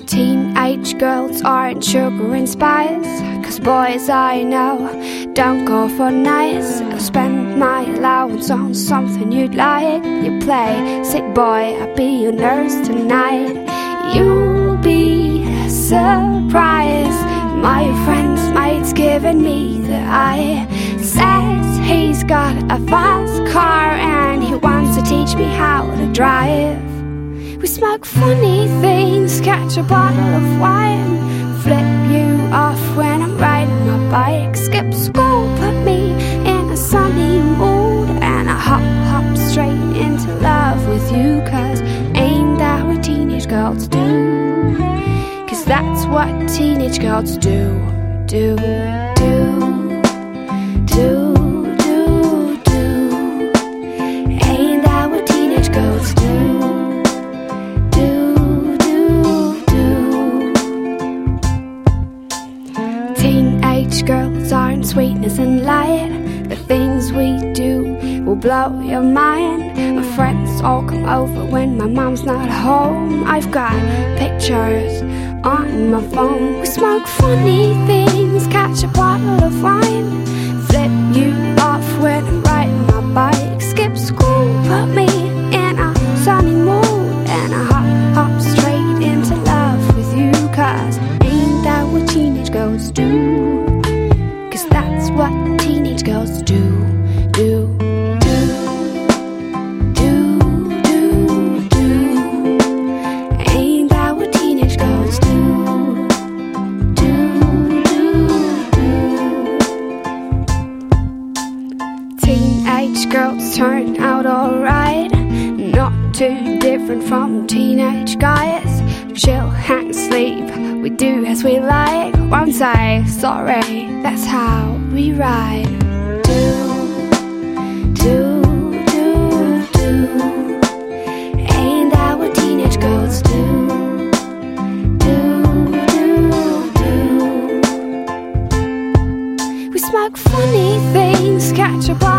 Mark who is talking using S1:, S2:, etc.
S1: Teenage girls aren't sugar and spice, 'cause boys I know don't go for nice. I'll spend my allowance on something you'd like. You play sick boy, I'll be your nurse tonight. You'll be surprised, my friend's mate's giving me the eye. Says he's got a fast car and he wants to teach me how to drive. We smoke funny things, catch a bottle of wine, flip you off when I'm riding my bike. Skip school, put me in a sunny mood, and I hop straight into love with you. 'Cause ain't that what teenage girls do? 'Cause that's what teenage girls do. Ain't that what teenage girls do? Teenage girls aren't sweetness and light. The things we do will blow your mind. My friends all come over when my mom's not home. I've got pictures on my phone. We smoke funny things, catch a bottle of wine, flip you off when I'm riding my bike. Skip school, put me in a sunny mood, and I hop straight into love with you. 'Cause ain't that what teenage girls do? 'Cause that's what teenage girls do. Ain't that what teenage girls do? Teenage girls turn out alright, not too different from teenage guys. Chill, hang, sleep, we do as we like. Won't say sorry, that's how we ride. Ain't that what teenage girls do? We smoke funny things, catch a bottle